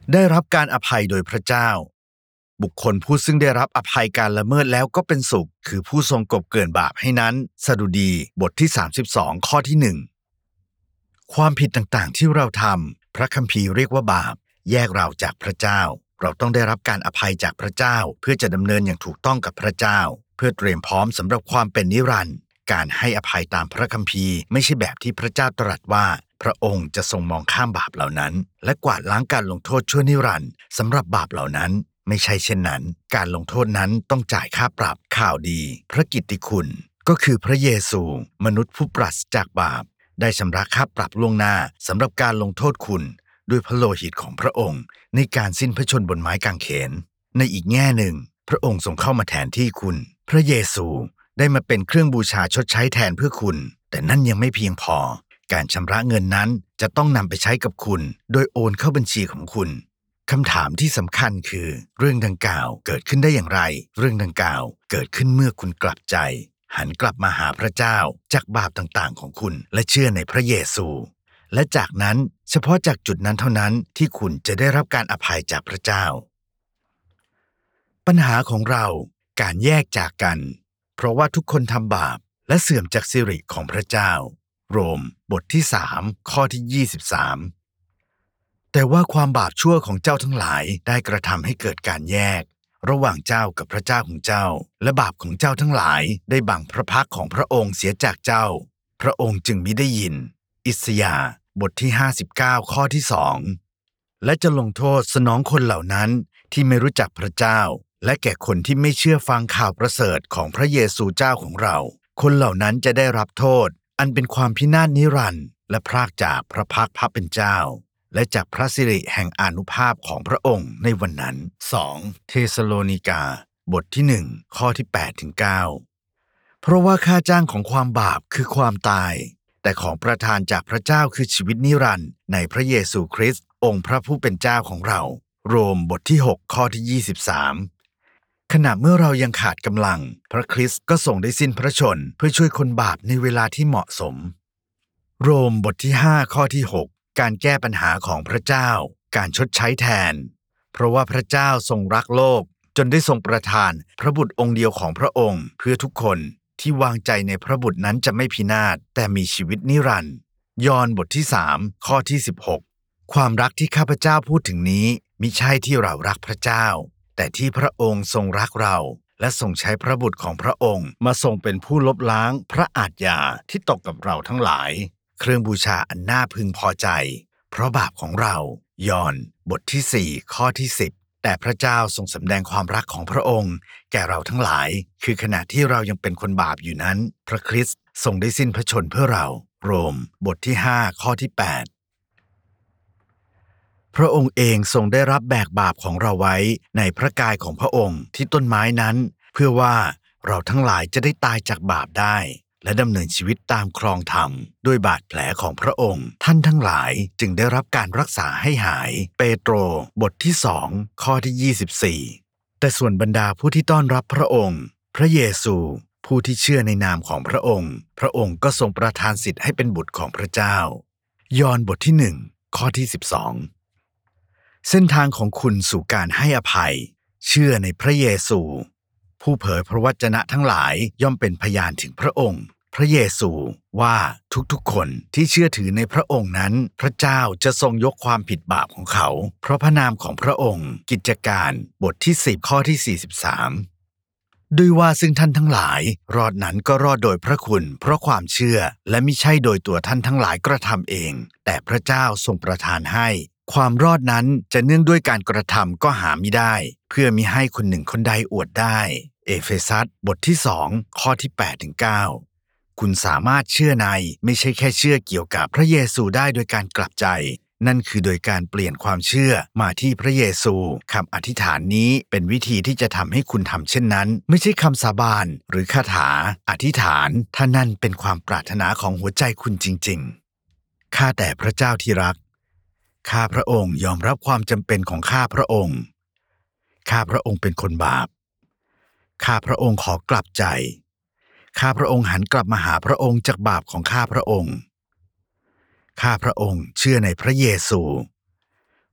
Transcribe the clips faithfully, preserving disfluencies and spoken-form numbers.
ได้รับการอภัยโดยพระเจ้าบุคคลผู้ซึ่งได้รับอภัยการละเมิดแล้วก็เป็นสุขคือผู้ทรงกลบเกลื่อนบาปให้นั้นสดุดีบทที่สามสิบสองข้อที่หนึ่งความผิดต่างๆที่เราทำพระคัมภีร์เรียกว่าบาปแยกเราจากพระเจ้าเราต้องได้รับการอภัยจากพระเจ้าเพื่อจะดำเนินอย่างถูกต้องกับพระเจ้าเพื่อเตรียมพร้อมสำหรับความเป็นนิรันดร์การให้อภัยตามพระคัมภีร์ไม่ใช่แบบที่พระเจ้าตรัสว่าพระองค์จะทรงมองข้ามบาปเหล่านั้นและกวาดล้างการลงโทษชั่วนิรันดร์สำหรับบาปเหล่านั้นไม่ใช่เช่นนั้นการลงโทษนั้นต้องจ่ายค่าปรับข่าวดีพระกิตติคุณก็คือพระเยซูมนุษย์ผู้ปราศจากบาปได้ชำระค่าปรับล่วงหน้าสำหรับการลงโทษคุณด้วยพระโลหิตของพระองค์ในการสิ้นพระชนม์บนไม้กางเขนในอีกแง่หนึ่งพระองค์ทรงเข้ามาแทนที่คุณพระเยซูได้มาเป็นเครื่องบูชาชดใช้แทนเพื่อคุณแต่นั่นยังไม่เพียงพอการชำระเงินนั้นจะต้องนำไปใช้กับคุณโดยโอนเข้าบัญชีของคุณคำถามที่สำคัญคือเรื่องดังกล่าวเกิดขึ้นได้อย่างไรเรื่องดังกล่าวเกิดขึ้นเมื่อคุณกลับใจหันกลับมาหาพระเจ้าจากบาปต่างๆของคุณและเชื่อในพระเยซูและจากนั้นเฉพาะจากจุดนั้นเท่านั้นที่คุณจะได้รับการอภัยจากพระเจ้าปัญหาของเราการแยกจากกันเพราะว่าทุกคนทำบาปและเสื่อมจากสิริของพระเจ้าโรมบทที่สามข้อที่ยี่สิบสามแต่ว่าความบาปชั่วของเจ้าทั้งหลายได้กระทำให้เกิดการแยกระหว่างเจ้ากับพระเจ้าของเจ้าและบาปของเจ้าทั้งหลายได้บังพระพักของพระองค์เสียจากเจ้าพระองค์จึงมิได้ยินอิสยาห์บทที่ห้าสิบเก้าข้อที่สองและจะลงโทษสนองคนเหล่านั้นที่ไม่รู้จักพระเจ้าและแก่คนที่ไม่เชื่อฟังข่าวประเสริฐของพระเยซูเจ้าของเราคนเหล่านั้นจะได้รับโทษอันเป็นความพินาศนิรันดร์และพรากจากพระพักพระเป็นเจ้าและจากพระสิริแห่งอานุภาพของพระองค์ในวันนั้นสองเทสโลนิกาบทที่หนึ่งข้อที่แปดถึงเก้าเพราะว่าค่าจ้างของความบาปคือความตายแต่ของประทานจากพระเจ้าคือชีวิตนิรันดร์ในพระเยซูคริสต์องค์พระผู้เป็นเจ้าของเราโรมบทที่หกข้อที่ยี่สิบสามขณะเมื่อเรายังขาดกำลังพระคริสต์ก็ทรงได้สิ้นพระชนเพื่อช่วยคนบาปในเวลาที่เหมาะสมโรมบทที่ห้าข้อที่หกการแก้ปัญหาของพระเจ้าการชดใช้แทนเพราะว่าพระเจ้าทรงรักโลกจนได้ทรงประทานพระบุตรองค์เดียวของพระองค์เพื่อทุกคนที่วางใจในพระบุตรนั้นจะไม่พินาศแต่มีชีวิตนิรันดร์ยอห์นบทที่สามข้อที่สิบหกความรักที่ข้าพเจ้าพูดถึงนี้มิใช่ที่เรารักพระเจ้าแต่ที่พระองค์ทรงรักเราและทรงใช้พระบุตรของพระองค์มาทรงเป็นผู้ลบล้างพระอาทยาที่ตกกับเราทั้งหลายเครื่องบูชาอันน่าพึงพอใจเพราะบาปของเรายอห์นบทที่สี่ข้อที่สิบแต่พระเจ้าทรงสำแดงความรักของพระองค์แก่เราทั้งหลายคือขณะที่เรายังเป็นคนบาปอยู่นั้นพระคริสต์ทรงได้สิ้นพระชนเพื่อเราโรมบทที่ห้าข้อที่แปดพระองค์เองทรงได้รับแบกบาปของเราไว้ในพระกายของพระองค์ที่ต้นไม้นั้นเพื่อว่าเราทั้งหลายจะได้ตายจากบาปได้และดำเนินชีวิตตามครองธรรมด้วยบาดแผลของพระองค์ท่านทั้งหลายจึงได้รับการรักษาให้หายเปโตรบทที่สองข้อที่ยี่สิบสี่แต่ส่วนบรรดาผู้ที่ต้อนรับพระองค์พระเยซูผู้ที่เชื่อในนามของพระองค์พระองค์ก็ทรงประทานสิทธิ์ให้เป็นบุตรของพระเจ้ายอห์นบทที่หนึ่งข้อที่สิบสองเส้นทางของคุณสู่การให้อภัยเชื่อในพระเยซูผู้เผยพระวจนะทั้งหลายย่อมเป็นพยานถึงพระองค์พระเยซูว่าทุกๆคนที่เชื่อถือในพระองค์นั้นพระเจ้าจะทรงยกความผิดบาปของเขาเพราะพระนามของพระองค์กิจการบทที่สิบข้อที่สี่สิบสามด้วยว่าซึ่งท่านทั้งหลายรอดนั้นก็รอดโดยพระคุณเพราะความเชื่อและมิใช่โดยตัวท่านทั้งหลายกระทำเองแต่พระเจ้าทรงประทานให้ความรอดนั้นจะเนื่องด้วยการกระทำก็หามิได้เพื่อมิให้คนหนึ่งคนใดอวดได้เอเฟซัสบทที่สองข้อที่แปดถึงเก้าคุณสามารถเชื่อในไม่ใช่แค่เชื่อเกี่ยวกับพระเยซูได้โดยการกลับใจนั่นคือโดยการเปลี่ยนความเชื่อมาที่พระเยซูคำอธิษฐานนี้เป็นวิธีที่จะทำให้คุณทำเช่นนั้นไม่ใช่คำสาบานหรือคาถาอธิษฐานถ้านั่นเป็นความปรารถนาของหัวใจคุณจริงๆข้าแต่พระเจ้าที่รักข้าพระองค์ยอมรับความจำเป็นของข้าพระองค์ข้าพระองค์เป็นคนบาปข้าพระองค์ขอกลับใจข้าพระองค์หันกลับมาหาพระองค์จากบาปของข้าพระองค์ข้าพระองค์เชื่อในพระเยซู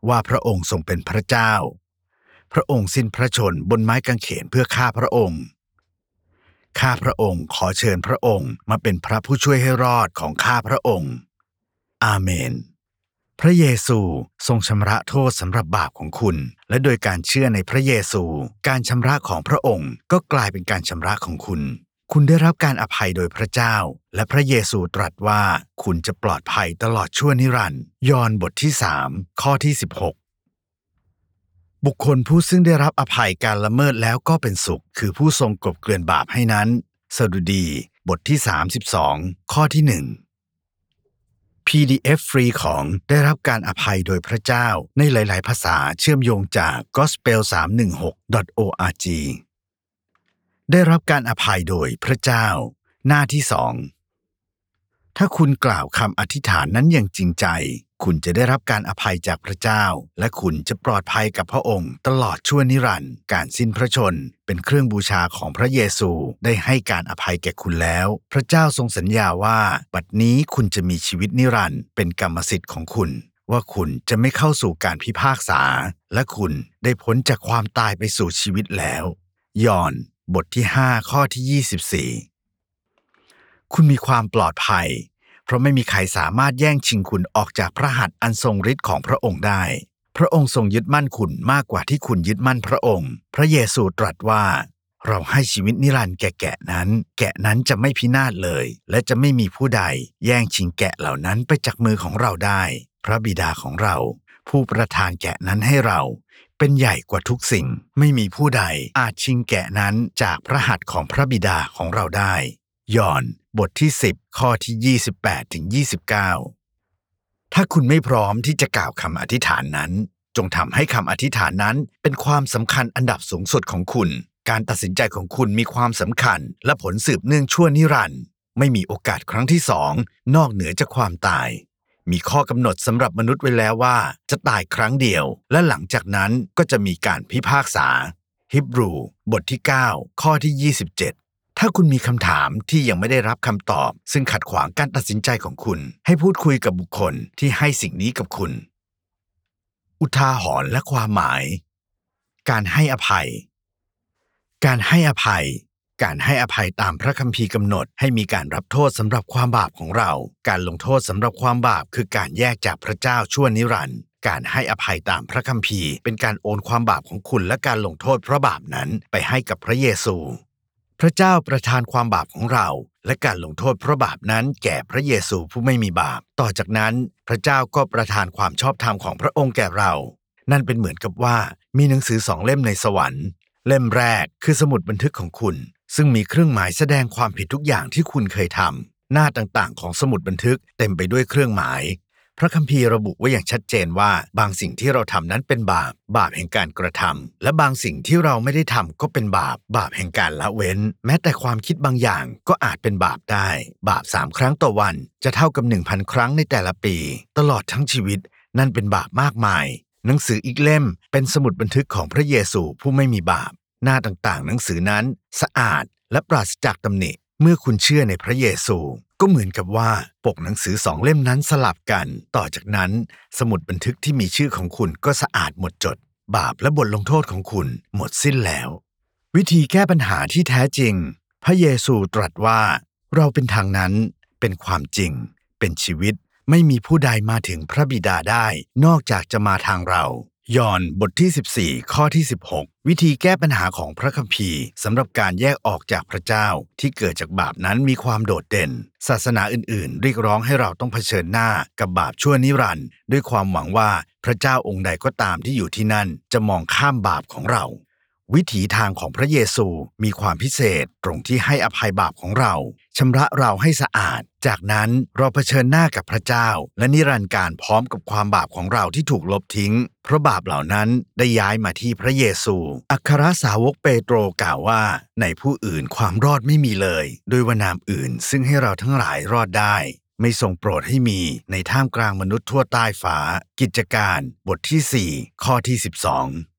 ว่าพระองค์ทรงเป็นพระเจ้าพระองค์สิ้นพระชนม์บนไม้กางเขนเพื่อฆ่าพระองค์ข้าพระองค์ขอเชิญพระองค์มาเป็นพระผู้ช่วยให้รอดของข้าพระองค์อาเมนพระเยซูทรงชำระโทษสำหรับบาปของคุณและโดยการเชื่อในพระเยซูการชำระของพระองค์ก็กลายเป็นการชำระของคุณคุณได้รับการอภัยโดยพระเจ้าและพระเยซูตรัสว่าคุณจะปลอดภัยตลอดชั่วนิรันดร์ยอห์นบทที่สามข้อที่สิบหกบุคคลผู้ซึ่งได้รับอภัยการละเมิดแล้วก็เป็นสุขคือผู้ทรงกลบเกลื่อนบาปให้นั้นสดุดีบทที่สามสิบสองข้อที่หนึ่ง พี ดี เอฟ ฟรีของได้รับการอภัยโดยพระเจ้าในหลายๆภาษาเชื่อมโยงจาก กอสเปล สามหนึ่งหก ดอท โอ อาร์ จี ได้รับการอภัยโดยพระเจ้าหน้าที่สองถ้าคุณกล่าวคำอธิษฐานนั้นอย่างจริงใจคุณจะได้รับการอภัยจากพระเจ้าและคุณจะปลอดภัยกับพระองค์ตลอดชั่วนิรันดร์การสิ้นพระชนม์เป็นเครื่องบูชาของพระเยซูได้ให้การอภัยแก่คุณแล้วพระเจ้าทรงสัญญาว่าบัดนี้คุณจะมีชีวิตนิรันดร์เป็นกรรมสิทธิ์ของคุณว่าคุณจะไม่เข้าสู่การพิพากษาและคุณได้พ้นจากความตายไปสู่ชีวิตแล้วยอห์นบทที่ห้าข้อที่ยี่สิบสี่คุณมีความปลอดภัยเพราะไม่มีใครสามารถแย่งชิงคุณออกจากพระหัตถ์อันทรงฤทธิ์ของพระองค์ได้พระองค์ทรงยึดมั่นคุณมากกว่าที่คุณยึดมั่นพระองค์พระเยซูตรัสว่าเราให้ชีวิตนิรันดร์แก่แกะนั้นแกะนั้นจะไม่พินาศเลยและจะไม่มีผู้ใดแย่งชิงแกะเหล่านั้นไปจากมือของเราได้พระบิดาของเราผู้ประทานแกะนั้นให้เราเป็นใหญ่กว่าทุกสิ่งไม่มีผู้ใดอาจชิงแกะนั้นจากพระหัตถ์ของพระบิดาของเราได้ยอห์นบทที่สิบข้อที่ยี่สิบแปดถึงยี่สิบเก้าถ้าคุณไม่พร้อมที่จะกล่าวคำอธิษฐานนั้นจงทำให้คำอธิษฐานนั้นเป็นความสำคัญอันดับสูงสุดของคุณการตัดสินใจของคุณมีความสำคัญและผลสืบเนื่องชั่วนิรันดร์ไม่มีโอกาสครั้งที่สองนอกเหนือจากความตายมีข้อกำหนดสำหรับมนุษย์ไว้แล้วว่าจะตายครั้งเดียวและหลังจากนั้นก็จะมีการพิพากษาฮีบรูบทที่เก้าข้อที่ยี่สิบเจ็ดถ้าคุณมีคำถามที่ยังไม่ได้รับคำตอบซึ่งขัดขวางการตัดสินใจของคุณให้พูดคุยกับบุคคลที่ให้สิ่งนี้กับคุณอุทาหรณ์และความหมายการให้อภัยการให้อภัยการให้อภัยตามพระคัมภีร์กำหนดให้มีการรับโทษสำหรับความบาปของเราการลงโทษสำหรับความบาปคือการแยกจากพระเจ้าชั่วนิรันดร์การให้อภัยตามพระคัมภีร์เป็นการโอนความบาปของคุณและการลงโทษเพราะบาปนั้นไปให้กับพระเยซูพระเจ้าประทานความบาปของเราและการลงโทษเพราะบาปนั้นแก่พระเยซูผู้ไม่มีบาปต่อจากนั้นพระเจ้าก็ประทานความชอบธรรมของพระองค์แก่เรานั่นเป็นเหมือนกับว่ามีหนังสือสองเล่มในสวรรค์เล่มแรกคือสมุดบันทึกของคุณซึ่งมีเครื่องหมายแสดงความผิดทุกอย่างที่คุณเคยทำหน้าต่างๆของสมุดบันทึกเต็มไปด้วยเครื่องหมายพระคัมภีร์ระบุไว้อย่างชัดเจนว่าบางสิ่งที่เราทำนั้นเป็นบาปบาปแห่งการกระทำและบางสิ่งที่เราไม่ได้ทำก็เป็นบาปบาปแห่งการละเว้นแม้แต่ความคิดบางอย่างก็อาจเป็นบาปได้บาปสามครั้งต่อวันจะเท่ากับ หนึ่งพัน ครั้งในแต่ละปีตลอดทั้งชีวิตนั่นเป็นบาปมากมายหนังสืออีกเล่มเป็นสมุดบันทึกของพระเยซูผู้ไม่มีบาปหน้าต่างๆหนังสือนั้นสะอาดและปราศจากตำหนิเมื่อคุณเชื่อในพระเยซูก็เหมือนกับว่าปกหนังสือสองเล่มนั้นสลับกันต่อจากนั้นสมุดบันทึกที่มีชื่อของคุณก็สะอาดหมดจดบาปและบทลงโทษของคุณหมดสิ้นแล้ววิธีแก้ปัญหาที่แท้จริงพระเยซูตรัสว่าเราเป็นทางนั้นเป็นความจริงเป็นชีวิตไม่มีผู้ใดมาถึงพระบิดาได้นอกจากจะมาทางเรายอห์นบทที่สิบสี่ข้อที่สิบหกวิธีแก้ปัญหาของพระคัมภีร์สำหรับการแยกออกจากพระเจ้าที่เกิดจากบาปนั้นมีความโดดเด่นศาสนาอื่นๆเรียกร้องให้เราต้องเผชิญหน้ากับบาปชั่วนิรันดร์ด้วยความหวังว่าพระเจ้าองค์ใดก็ตามที่อยู่ที่นั่นจะมองข้ามบาปของเราวิถีทางของพระเยซูมีความพิเศษตรงที่ให้อภัยบาปของเราชำระเราให้สะอาดจากนั้นเราเผชิญหน้ากับพระเจ้าและนิรันดร์การพร้อมกับความบาปของเราที่ถูกลบทิ้งเพราะบาปเหล่านั้นได้ย้ายมาที่พระเยซูอัครสาวกเปโตรกล่าวว่าในผู้อื่นความรอดไม่มีเลยโดยว่านามอื่นซึ่งให้เราทั้งหลายรอดได้ไม่ทรงโปรดให้มีในท่ามกลางมนุษย์ทั่วใต้ฟ้ากิจการบทที่สี่ข้อที่สิบสอง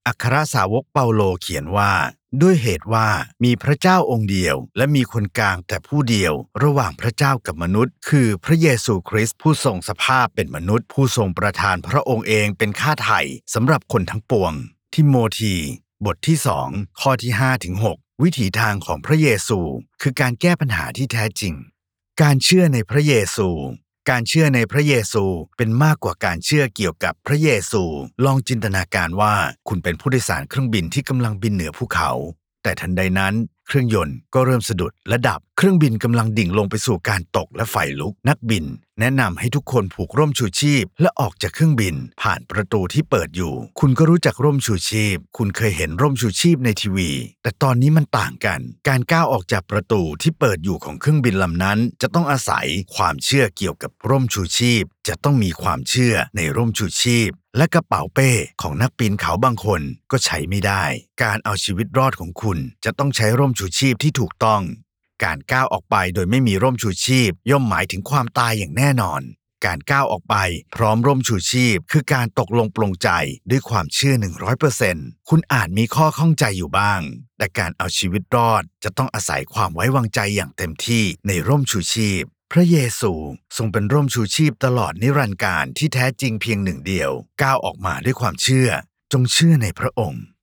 อัครสาวกเปาโลเขียนว่าด้วยเหตุว่ามีพระเจ้าองค์เดียวและมีคนกลางแต่ผู้เดียวระหว่างพระเจ้ากับมนุษย์คือพระเยซูคริสต์ผู้ทรงสภาพเป็นมนุษย์ผู้ทรงประทานพระองค์เองเป็นค่าไถ่สำหรับคนทั้งปวงทิโมธีบทที่สองข้อที่ห้าถึงหกวิถีทางของพระเยซูคือการแก้ปัญหาที่แท้จริงการเชื่อในพระเยซูการเชื่อในพระเยซูเป็นมากกว่าการเชื่อเกี่ยวกับพระเยซูลองจินตนาการว่าคุณเป็นผู้โดยสารเครื่องบินที่กำลังบินเหนือภูเขาแต่ทันใดนั้นเครื่องยนต์ก็เริ่มสะดุดและดับเครื่องบินกำลังดิ่งลงไปสู่การตกและไฟลุกนักบินแนะนำให้ทุกคนผูกร่มชูชีพและออกจากเครื่องบินผ่านประตูที่เปิดอยู่คุณก็รู้จักร่มชูชีพคุณเคยเห็นร่มชูชีพในทีวีแต่ตอนนี้มันต่างกันการก้าวออกจากประตูที่เปิดอยู่ของเครื่องบินลำนั้นจะต้องอาศัยความเชื่อเกี่ยวกับร่มชูชีพจะต้องมีความเชื่อในร่มชูชีพและกระเป๋าเป้ของนักปีนเขาบางคนก็ใช้ไม่ได้การเอาชีวิตรอดของคุณจะต้องใช้ร่มชูชีพที่ถูกต้องการก้าวออกไปโดยไม่มีร่มชูชีพย่อมหมายถึงความตายอย่างแน่นอนการก้าวออกไปพร้อมร่มชูชีพคือการตกลงปลงใจด้วยความเชื่อ หนึ่งร้อยเปอร์เซ็นต์ คุณอาจมีข้อข้องใจอยู่บ้างแต่การเอาชีวิตรอดจะต้องอาศัยความไว้วางใจอย่างเต็มที่ในร่มชูชีพพระเยซูทรงเป็นร่มชูชีพตลอดนิรันดร์กาลที่แท้จริงเพียงหนึ่งเดียวก้าวออกมาด้วยความเชื่อจงเชื่อในพระองค์